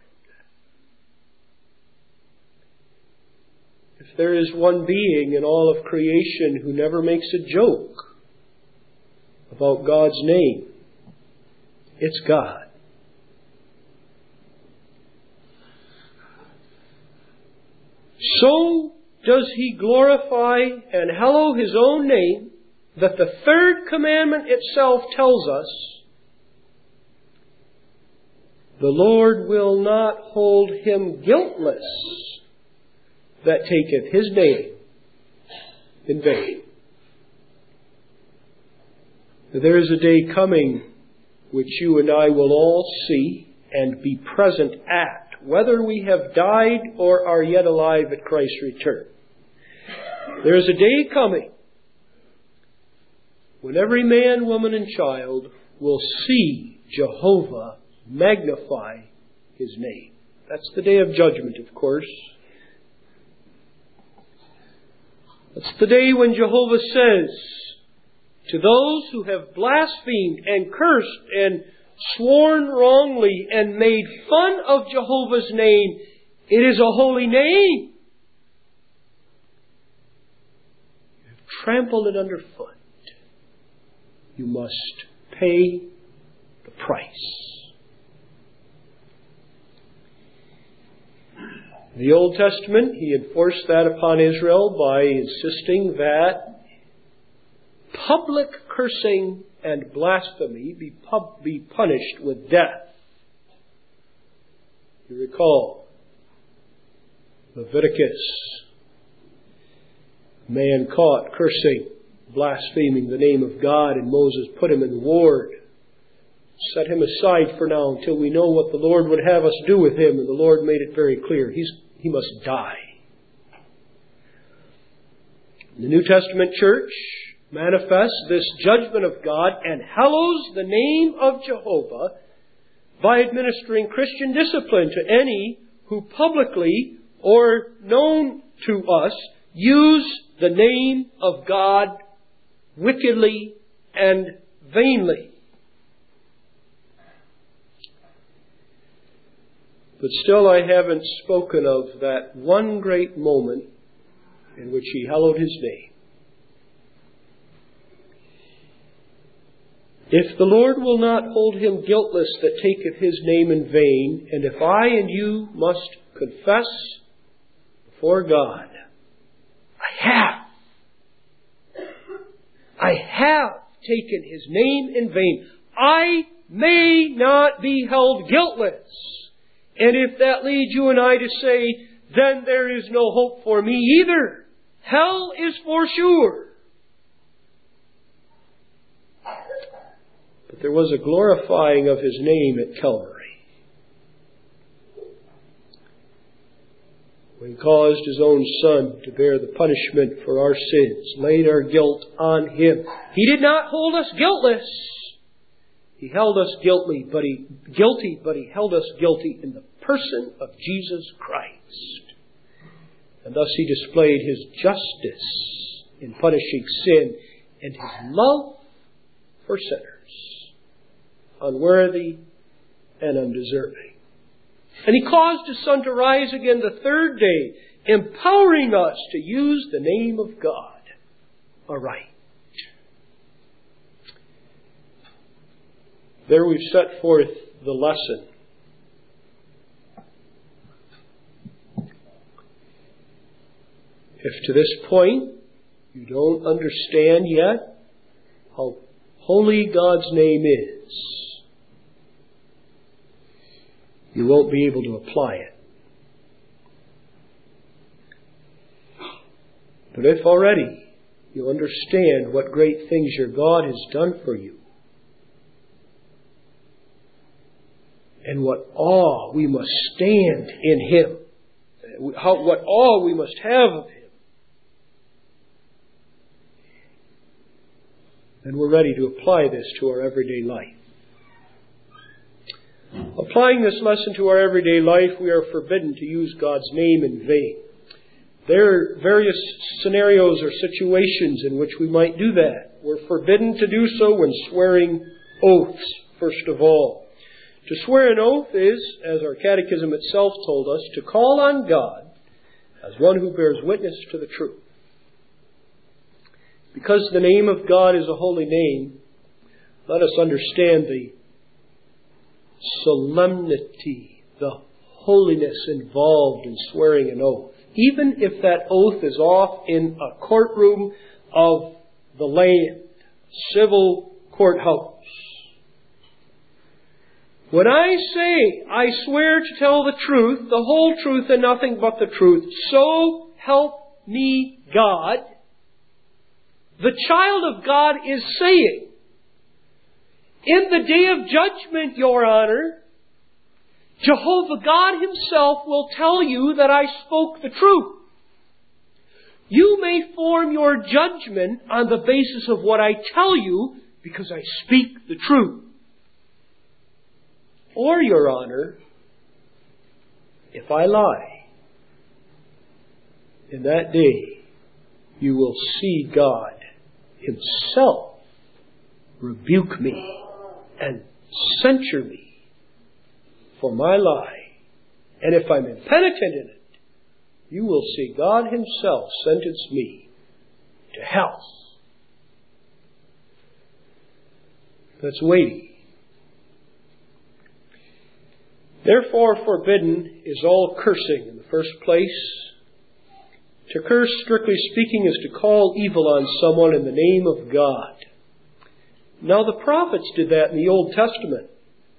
If there is one being in all of creation who never makes a joke about God's name, it's God. So does He glorify and hallow His own name, that the third commandment itself tells us, the Lord will not hold him guiltless that taketh His name in vain. There is a day coming which you and I will all see and be present at, whether we have died or are yet alive at Christ's return. There is a day coming when every man, woman, and child will see Jehovah magnify His name. That's the day of judgment, of course. That's the day when Jehovah says to those who have blasphemed and cursed and sworn wrongly and made fun of Jehovah's name, it is a holy name. You have trampled it underfoot. You must pay the price. In the Old Testament, He enforced that upon Israel by insisting that public cursing and blasphemy be, pub, be punished with death. You recall Leviticus, a man caught cursing, blaspheming the name of God, and Moses put him in the ward. Set him aside for now until we know what the Lord would have us do with him. And the Lord made it very clear. He's, he must die. The New Testament church manifests this judgment of God and hallows the name of Jehovah by administering Christian discipline to any who publicly or known to us use the name of God wickedly and vainly. But still I haven't spoken of that one great moment in which He hallowed His name. If the Lord will not hold him guiltless that taketh His name in vain, and if I and you must confess before God, I have, I have taken His name in vain, I may not be held guiltless. And if that leads you and I to say, then there is no hope for me either. Hell is for sure. But there was a glorifying of His name at Calvary, when He caused His own Son to bear the punishment for our sins, laid our guilt on Him. He did not hold us guiltless. He held us guilty, but He guilty, but He held us guilty in the person of Jesus Christ. And thus He displayed His justice in punishing sin and His love for sinners, unworthy and undeserving. And He caused His Son to rise again the third day, empowering us to use the name of God aright. There we've set forth the lesson. If to this point you don't understand yet how holy God's name is, you won't be able to apply it. But if already you understand what great things your God has done for you, and what awe we must stand in Him, how, what awe we must have of Him, then we're ready to apply this to our everyday life. Applying this lesson to our everyday life, we are forbidden to use God's name in vain. There are various scenarios or situations in which we might do that. We're forbidden to do so when swearing oaths, first of all. To swear an oath is, as our catechism itself told us, to call on God as one who bears witness to the truth. Because the name of God is a holy name, let us understand the solemnity, the holiness involved in swearing an oath. Even if that oath is off in a courtroom of the land, civil courthouse. When I say, I swear to tell the truth, the whole truth and nothing but the truth, so help me God, the child of God is saying, In the day of judgment, Your Honor, Jehovah God Himself will tell you that I spoke the truth. You may form your judgment on the basis of what I tell you because I speak the truth. Or, Your Honor, if I lie, in that day you will see God Himself rebuke me and censure me for my lie. And if I'm impenitent in it, you will see God Himself sentence me to hell. That's weighty. Therefore, forbidden is all cursing in the first place. To curse, strictly speaking, is to call evil on someone in the name of God. Now, the prophets did that in the Old Testament.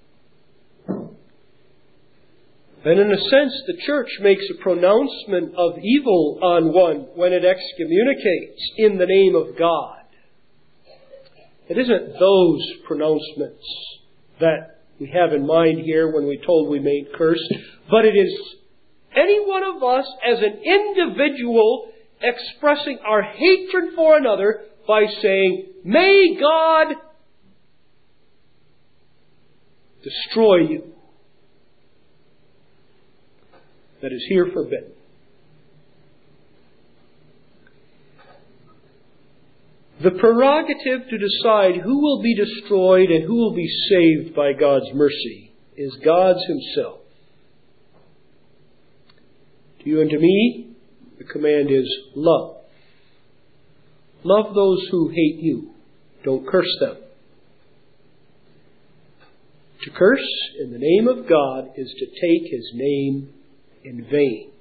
And in a sense, the church makes a pronouncement of evil on one when it excommunicates in the name of God. It isn't those pronouncements that we have in mind here when we told we may curse, but it is any one of us as an individual expressing our hatred for another by saying, "May God destroy you." That is here forbidden. The prerogative to decide who will be destroyed and who will be saved by God's mercy is God's Himself. To you and to me, the command is love. Love those who hate you. Don't curse them. To curse in the name of God is to take His name in vain.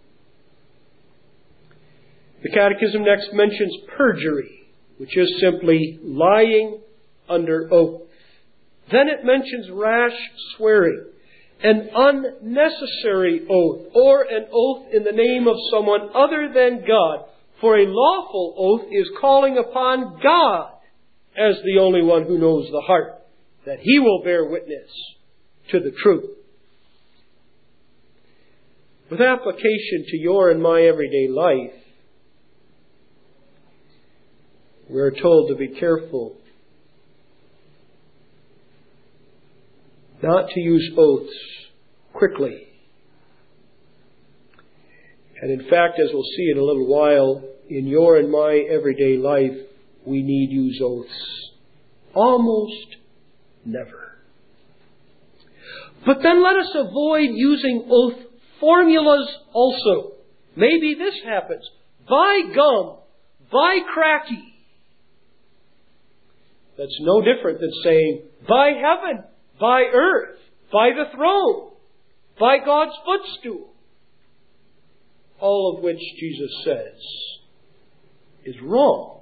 The Catechism next mentions perjury, which is simply lying under oath. Then it mentions rash swearing, an unnecessary oath, or an oath in the name of someone other than God. For a lawful oath is calling upon God as the only one who knows the heart, that He will bear witness to the truth. With application to your and my everyday life, we're told to be careful not to use oaths quickly. And in fact, as we'll see in a little while, in your and my everyday life, we need use oaths almost never. But then let us avoid using oath formulas also. Maybe this happens. By gum, by cracky. That's no different than saying, by heaven, by earth, by the throne, by God's footstool. All of which Jesus says is wrong.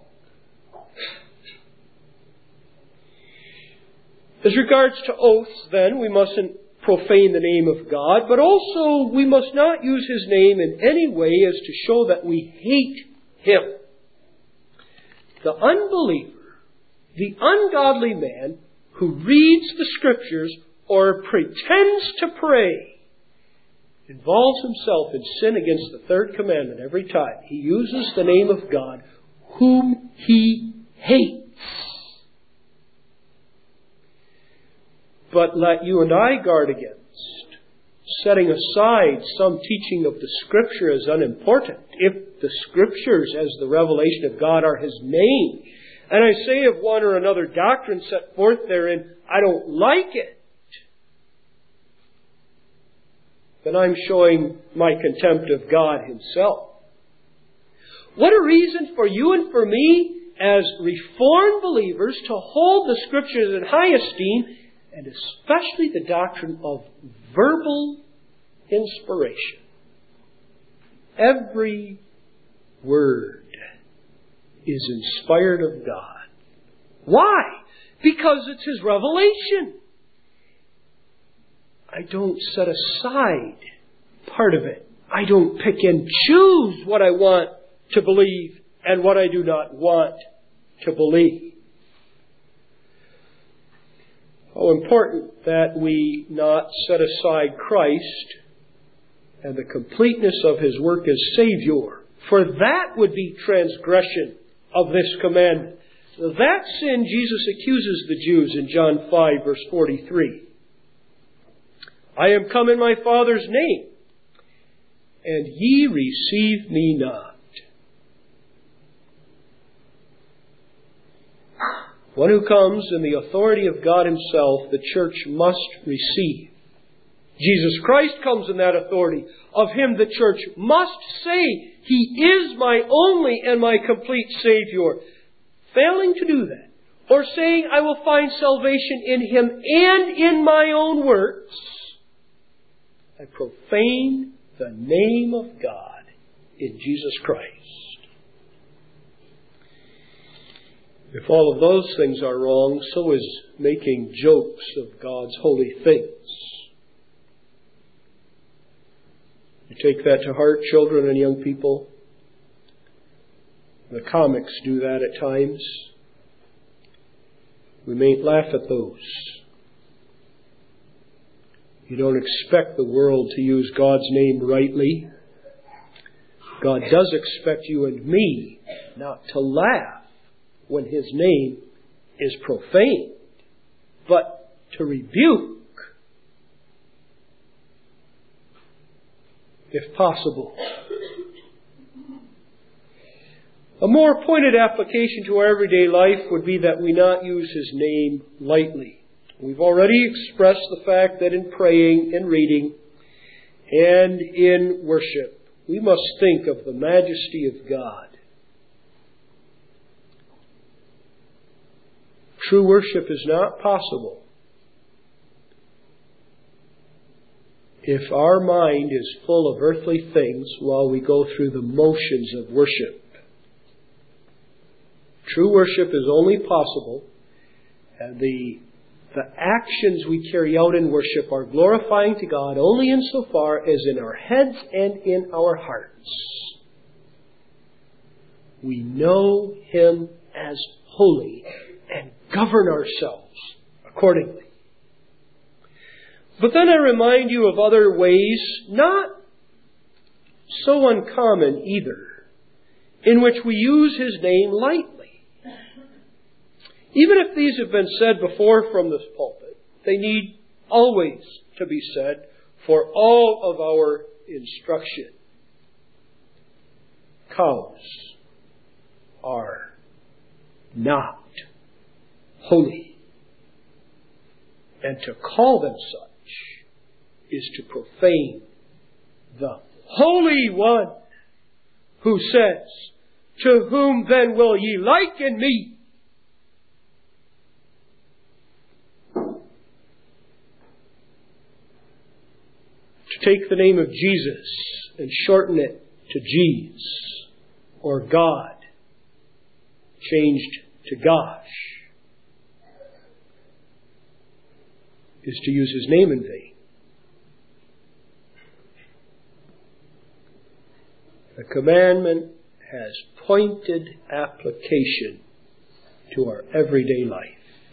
As regards to oaths, then, we mustn't profane the name of God, but also we must not use His name in any way as to show that we hate Him. The unbeliever, the ungodly man who reads the Scriptures or pretends to pray involves himself in sin against the third commandment every time. He uses the name of God whom he hates. But let you and I guard against setting aside some teaching of the Scripture as unimportant. If the Scriptures as the revelation of God are His name, and I say of one or another doctrine set forth therein, I don't like it, then I'm showing my contempt of God Himself. What a reason for you and for me as Reformed believers to hold the Scriptures in high esteem, and especially the doctrine of verbal inspiration. Every word is inspired of God. Why? Because it's His revelation. I don't set aside part of it. I don't pick and choose what I want to believe and what I do not want to believe. How important that we not set aside Christ and the completeness of His work as Savior, for that would be transgression of this commandment. That sin Jesus accuses the Jews in John five, verse forty-three. I am come in my Father's name, and ye receive me not. One who comes in the authority of God Himself, the church must receive. Jesus Christ comes in that authority. Of Him the church must say, He is my only and my complete Savior. Failing to do that, or saying, I will find salvation in Him and in my own works, I profane the name of God in Jesus Christ. If all of those things are wrong, so is making jokes of God's holy things. You take that to heart, children and young people. The comics do that at times. We mayn't laugh at those. You don't expect the world to use God's name rightly. God does expect you and me not to laugh when His name is profaned, but to rebuke, if possible. A more pointed application to our everyday life would be that we not use His name lightly. We've already expressed the fact that in praying, in reading, and in worship, we must think of the majesty of God. True worship is not possible if our mind is full of earthly things while we go through the motions of worship. True worship is only possible, and the, the actions we carry out in worship are glorifying to God only insofar as in our heads and in our hearts we know Him as holy and govern ourselves accordingly. But then I remind you of other ways, not so uncommon either, in which we use His name lightly. Even if these have been said before from this pulpit, they need always to be said for all of our instruction. Cows are not holy. And to call them such is to profane the Holy One, who says, to whom then will ye liken me? To take the name of Jesus and shorten it to Jeez, or God, changed to Gosh, is to use His name in vain. The commandment has pointed application to our everyday life.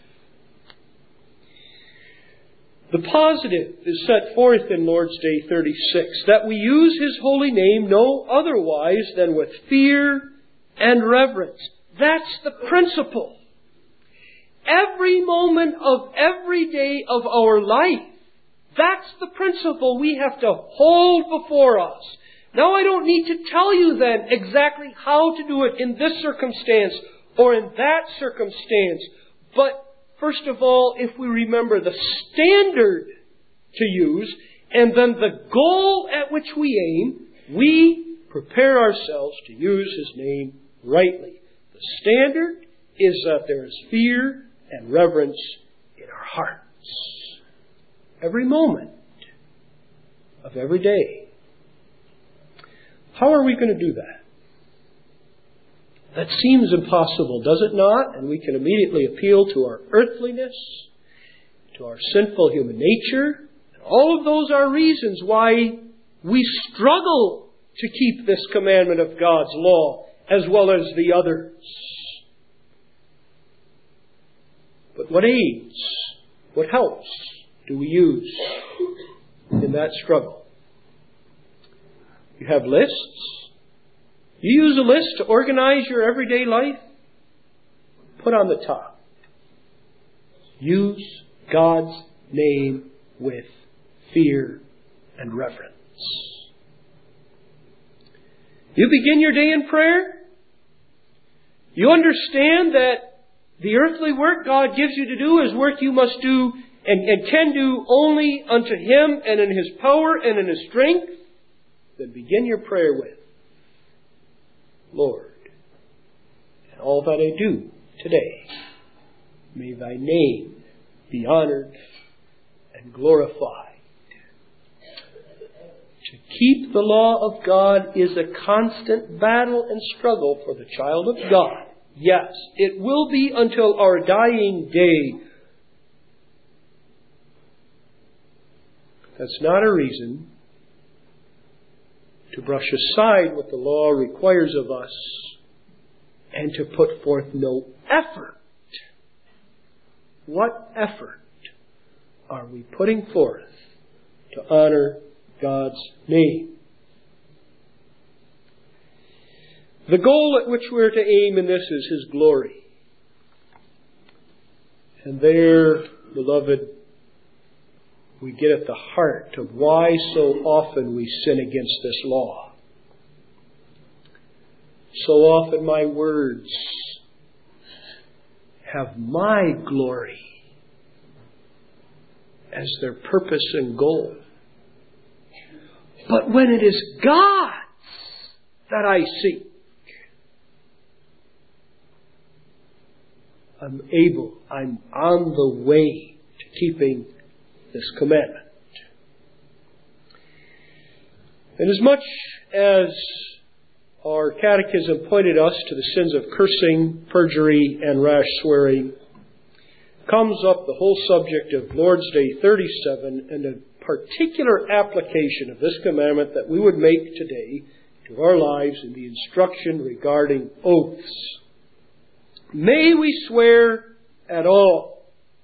The positive is set forth in Lord's Day thirty-six, that we use His holy name no otherwise than with fear and reverence. That's the principle. Every moment of every day of our life, that's the principle we have to hold before us. Now, I don't need to tell you then exactly how to do it in this circumstance or in that circumstance. But first of all, if we remember the standard to use and then the goal at which we aim, we prepare ourselves to use His name rightly. The standard is that there is fear and reverence in our hearts. Every moment of every day. How are we going to do that? That seems impossible, does it not? And we can immediately appeal to our earthliness, to our sinful human nature. And all of those are reasons why we struggle to keep this commandment of God's law as well as the others. But what aids What helps do we use in that struggle? You have lists. You use a list to organize your everyday life. Put on the top. Use God's name with fear and reverence. You begin your day in prayer. You understand that the earthly work God gives you to do is work you must do and, and can do only unto Him and in His power and in His strength. Then begin your prayer with, Lord, and all that I do today, may Thy name be honored and glorified. To keep the law of God is a constant battle and struggle for the child of God. Yes, it will be until our dying day. That's not a reason to brush aside what the law requires of us and to put forth no effort. What effort are we putting forth to honor God's name? The goal at which we're to aim in this is His glory. And there, beloved, we get at the heart of why so often we sin against this law. So often my words have my glory as their purpose and goal. But when it is God's that I seek, I'm able, I'm on the way to keeping this commandment. And as much as our catechism pointed us to the sins of cursing, perjury, and rash swearing, comes up the whole subject of Lord's Day thirty-seven and a particular application of this commandment that we would make today to our lives in the instruction regarding oaths. May we swear at all.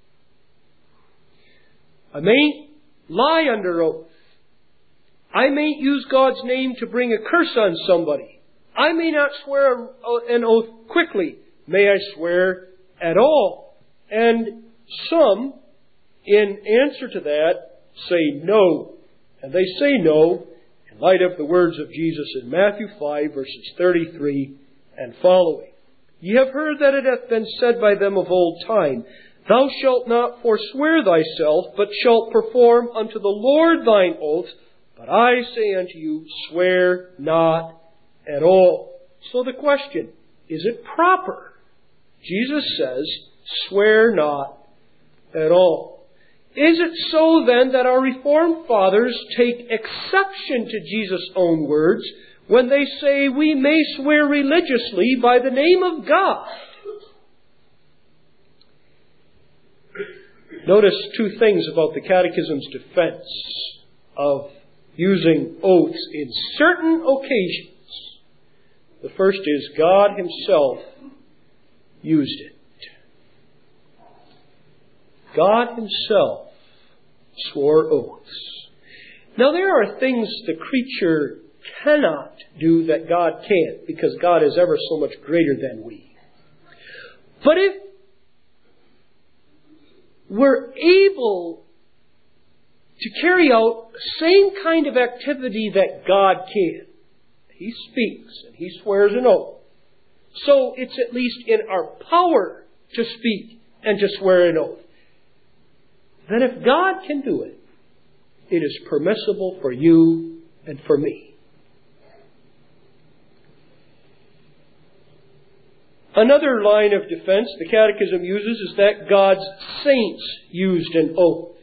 I mayn't lie under oath. I mayn't use God's name to bring a curse on somebody. I may not swear an oath quickly. May I swear at all? And some, in answer to that, say no. And they say no in light of the words of Jesus in Matthew five, verses thirty-three and following. Ye have heard that it hath been said by them of old time, Thou shalt not forswear thyself, but shalt perform unto the Lord thine oath. But I say unto you, swear not at all. So the question, is it proper? Jesus says, swear not at all. Is it so then that our Reformed fathers take exception to Jesus' own words when they say we may swear religiously by the name of God? Notice two things about the Catechism's defense of using oaths in certain occasions. The first is God Himself used it. God Himself swore oaths. Now there are things the creature cannot do that God can, because God is ever so much greater than we. But if we're able to carry out the same kind of activity that God can, He speaks and He swears an oath. So it's at least in our power to speak and to swear an oath. Then if God can do it, it is permissible for you and for me. Another line of defense the Catechism uses is that God's saints used an oath.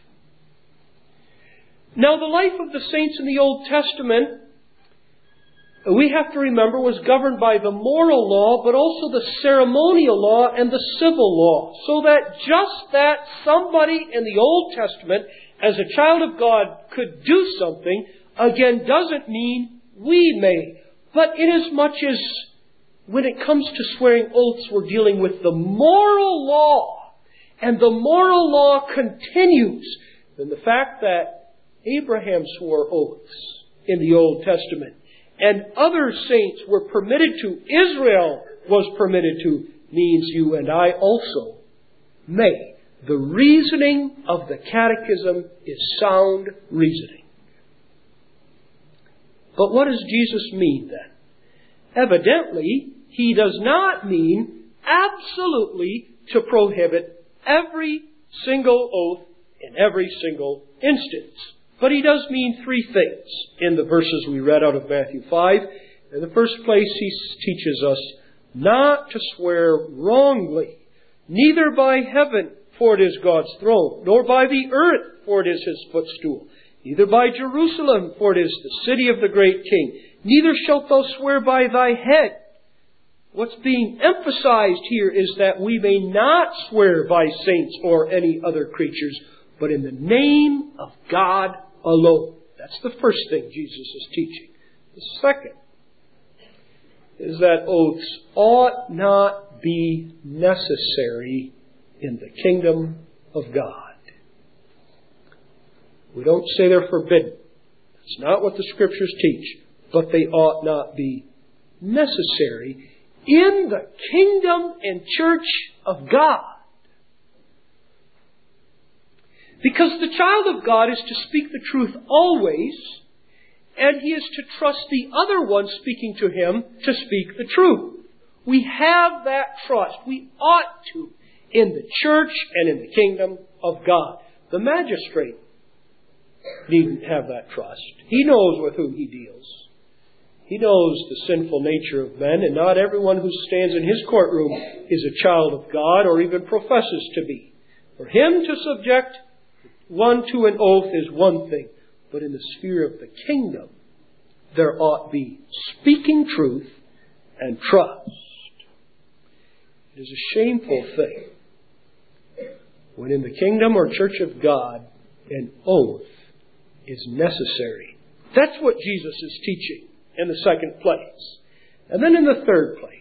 Now, the life of the saints in the Old Testament, we have to remember, was governed by the moral law, but also the ceremonial law and the civil law. So that just that somebody in the Old Testament, as a child of God, could do something, again, doesn't mean we may. But inasmuch as when it comes to swearing oaths, we're dealing with the moral law, And the moral law continues. And the fact that Abraham swore oaths in the Old Testament and other saints were permitted to, Israel was permitted to, means you and I also may. The reasoning of the Catechism is sound reasoning. But what does Jesus mean then? Evidently, He does not mean absolutely to prohibit every single oath in every single instance. But He does mean three things in the verses we read out of Matthew five. In the first place, He teaches us not to swear wrongly, neither by heaven, for it is God's throne, nor by the earth, for it is His footstool, neither by Jerusalem, for it is the city of the great King, neither shalt thou swear by thy head. What's being emphasized here is that we may not swear by saints or any other creatures, but in the name of God alone. That's the first thing Jesus is teaching. The second is that oaths ought not be necessary in the kingdom of God. We don't say they're forbidden. That's not what the Scriptures teach. But they ought not be necessary in the kingdom and church of God. Because the child of God is to speak the truth always, and he is to trust the other one speaking to him to speak the truth. We have that trust. We ought to in the church and in the kingdom of God. The magistrate needn't have that trust. He knows with whom he deals. He knows the sinful nature of men, and not everyone who stands in his courtroom is a child of God or even professes to be. For him to subject one to an oath is one thing, but in the sphere of the kingdom, there ought be speaking truth and trust. It is a shameful thing when in the kingdom or church of God, an oath is necessary. That's what Jesus is teaching in the second place. And then in the third place,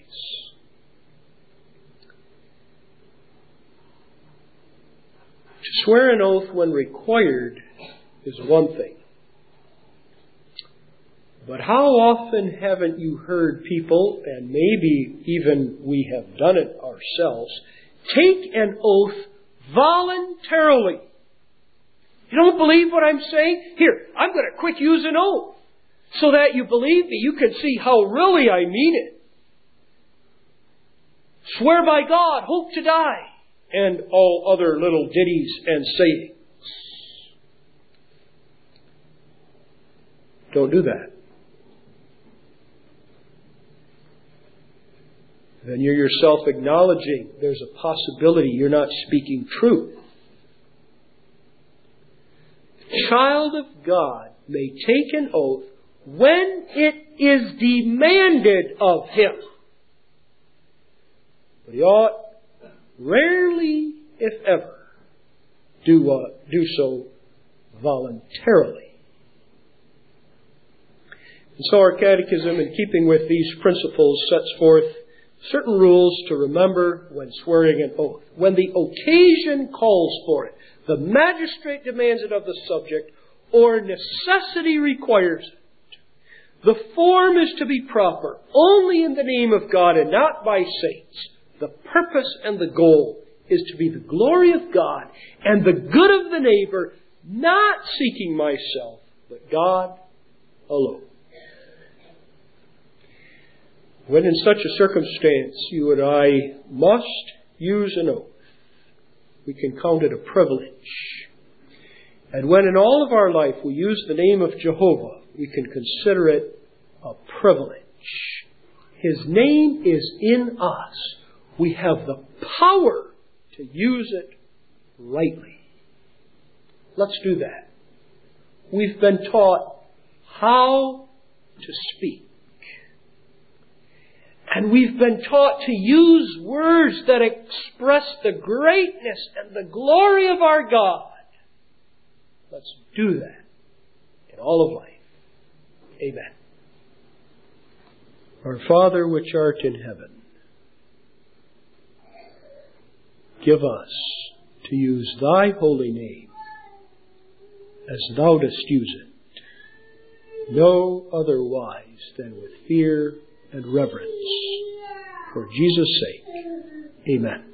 to swear an oath when required is one thing. But how often haven't you heard people, and maybe even we have done it ourselves, take an oath voluntarily? You don't believe what I'm saying? Here, I'm going to quick use an oath so that you believe me. You can see how really I mean it. Swear by God, hope to die, and all other little ditties and sayings. Don't do that. Then you're yourself acknowledging there's a possibility you're not speaking truth. The child of God may take an oath when it is demanded of him. But he ought rarely, if ever, do, uh, do so voluntarily. And so our catechism, in keeping with these principles, sets forth certain rules to remember when swearing an oath. When the occasion calls for it, the magistrate demands it of the subject, or necessity requires it. The form is to be proper, only in the name of God and not by saints. The purpose and the goal is to be the glory of God and the good of the neighbor, not seeking myself, but God alone. When in such a circumstance you and I must use an oath, we can count it a privilege. And when in all of our life we use the name of Jehovah, we can consider it a privilege. His name is in us. We have the power to use it rightly. Let's do that. We've been taught how to speak. And we've been taught to use words that express the greatness and the glory of our God. Let's do that in all of life. Amen. Our Father which art in heaven, give us to use thy holy name as thou dost use it, no otherwise than with fear and reverence. For Jesus' sake, amen.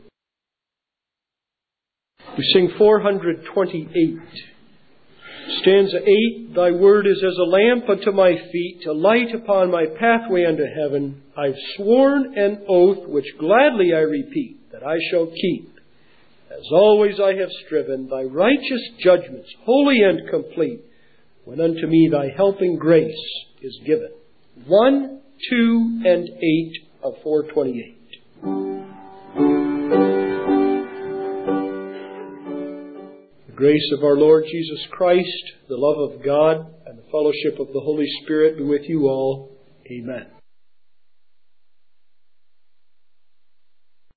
We sing four hundred twenty-eight. Stanza eight, thy word is as a lamp unto my feet, a light upon my pathway unto heaven. I've sworn an oath which gladly I repeat, that I shall keep, as always I have striven, thy righteous judgments, holy and complete, when unto me thy helping grace is given. One, two, and eight of four twenty-eight. The grace of our Lord Jesus Christ, the love of God, and the fellowship of the Holy Spirit be with you all. Amen.